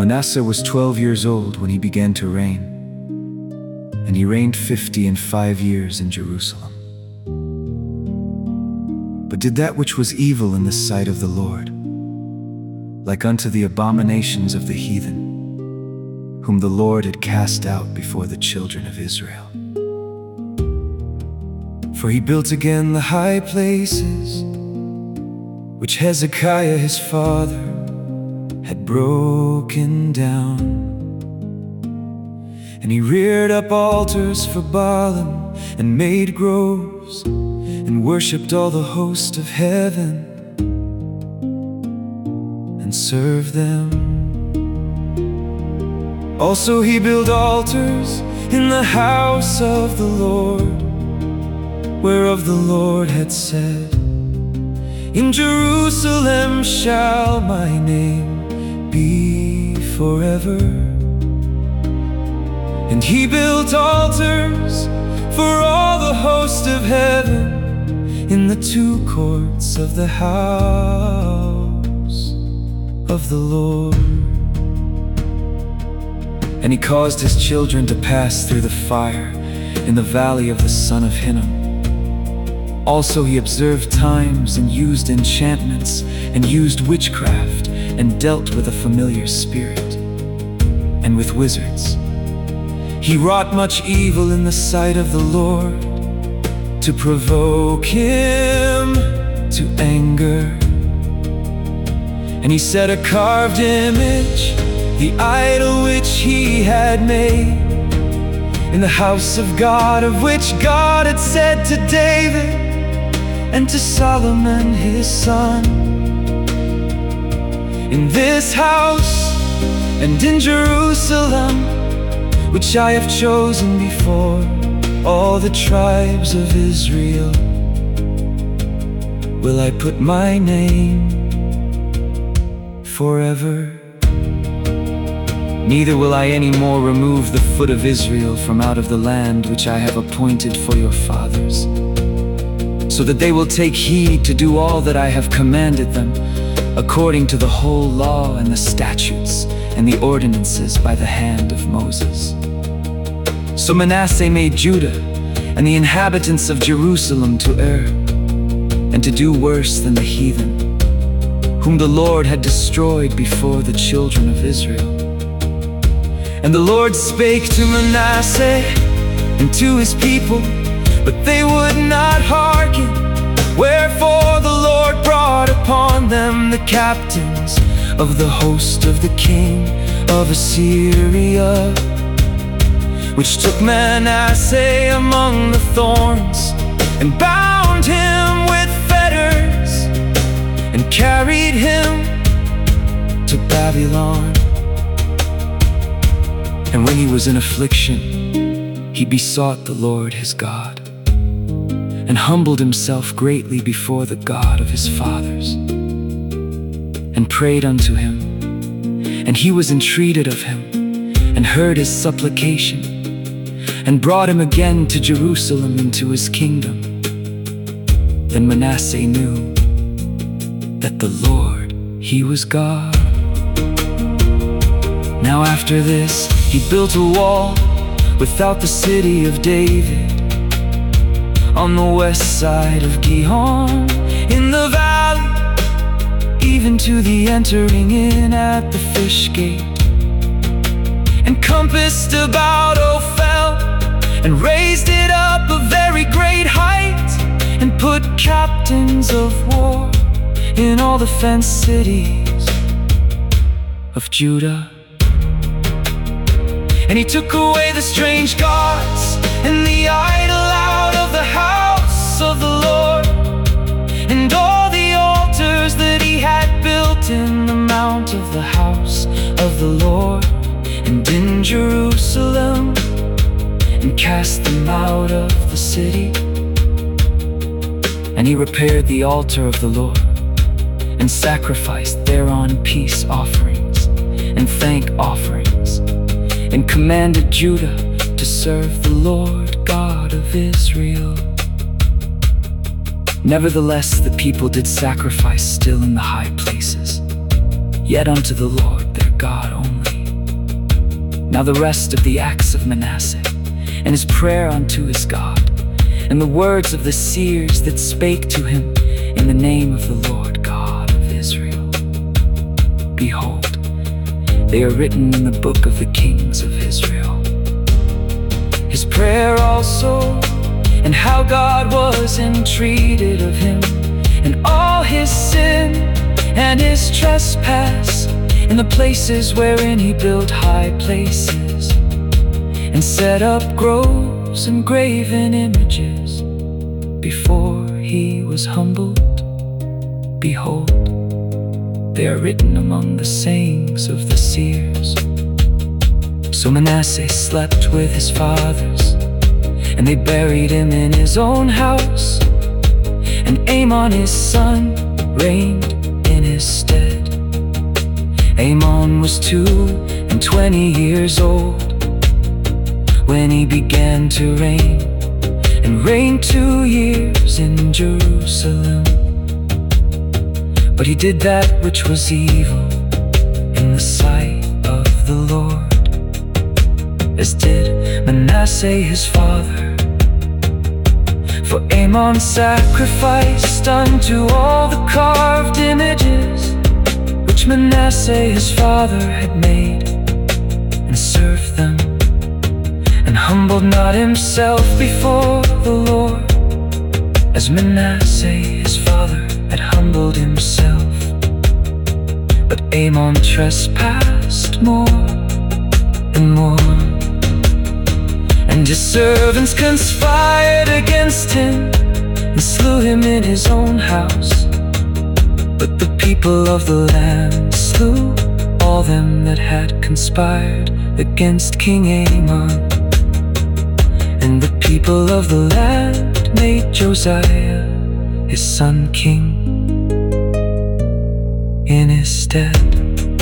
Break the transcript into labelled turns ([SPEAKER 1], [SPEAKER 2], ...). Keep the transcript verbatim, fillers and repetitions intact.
[SPEAKER 1] Manasseh was twelve years old when he began to reign, and he reigned fifty and five years in Jerusalem, but did that which was evil in the sight of the Lord, like unto the abominations of the heathen, whom the Lord had cast out before the children of Israel. For he built again the high places, which Hezekiah his father had broken down. And he reared up altars for Baalim, and made groves, and worshipped all the host of heaven, and served them. Also he built altars in the house of the Lord, whereof the Lord had said, in Jerusalem shall my name be forever. And he built altars for all the host of heaven in the two courts of the house of the Lord. And he caused his children to pass through the fire in the valley of the son of Hinnom. Also he observed times, and used enchantments, and used witchcraft, and dealt with a familiar spirit, and with wizards. He wrought much evil in the sight of the Lord, to provoke him to anger. And he set a carved image, the idol which he had made, in the house of God, of which God had said to David and to Solomon his son, in this house and in Jerusalem, which I have chosen before all the tribes of Israel, will I put my name forever. Neither will I any more remove the foot of Israel from out of the land which I have appointed for your fathers, so that they will take heed to do all that I have commanded them, according to the whole law and the statutes and the ordinances by the hand of Moses. So Manasseh made Judah and the inhabitants of Jerusalem to err, and to do worse than the heathen, whom the Lord had destroyed before the children of Israel. And the Lord spake to Manasseh and to his people, but they would not hearken. Wherefore the Lord brought upon them the captains of the host of the king of Assyria, which took Manasseh among the thorns, and bound him with fetters, and carried him to Babylon. And when he was in affliction, he besought the Lord his God, and humbled himself greatly before the God of his fathers, and prayed unto him. And he was entreated of him, and heard his supplication, and brought him again to Jerusalem into his kingdom. Then Manasseh knew that the Lord, he was God. Now after this he built a wall without the city of David, on the west side of Gihon, in the valley, even to the entering in at the fish gate, and compassed about Ophel, and raised it up a very great height, and put captains of war in all the fenced cities of Judah. And he took away the strange gods and the idol out of the house of the Lord, and all the altars that he had built in the mount of the house of the Lord, and in Jerusalem, and cast them out of the city. And he repaired the altar of the Lord, and sacrificed thereon peace offerings and thank offerings, and commanded Judah to serve the Lord God of Israel. Nevertheless the people did sacrifice still in the high places, yet unto the Lord their God only. Now the rest of the acts of Manasseh, and his prayer unto his God, and the words of the seers that spake to him in the name of the Lord God of Israel, behold, they are written in the book of the kings of Israel. His prayer also, and how God was entreated of him, and all his sin and his trespass, in the places wherein he built high places, and set up groves and graven images, before he was humbled, behold, they are written among the sayings of the seers. So Manasseh slept with his fathers, and they buried him in his own house, and Amon his son reigned in his stead. Amon was two and twenty years old when he began to reign, and reigned two years in Jerusalem. But he did that which was evil in the sight of the Lord, as did Manasseh his father. For Amon sacrificed unto all the carved images which Manasseh his father had made, and served them, and humbled not himself before the Lord, as Manasseh his father had humbled himself. But Amon trespassed more and more, and his servants conspired against him, and slew him in his own house. But the people of the land slew all them that had conspired against King Amon. And the people of the land made Josiah his son king in his stead.